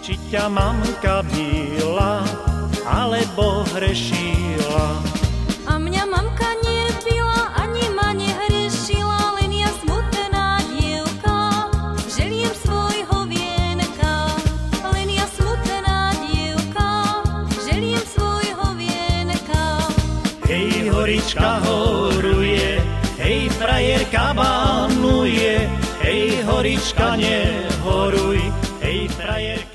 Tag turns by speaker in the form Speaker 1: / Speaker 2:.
Speaker 1: či ťa mamka bila, alebo hrešila.
Speaker 2: A mňa mamka nebila, ani ma nehrešila, len ja smutná dievka, želiem svojho vienka. Len ja smutná dievka, želiem svojho vienka.
Speaker 1: Hej, horička horuje, hej, frajerka banuje, hej, horička nehoruj, hej, frajerka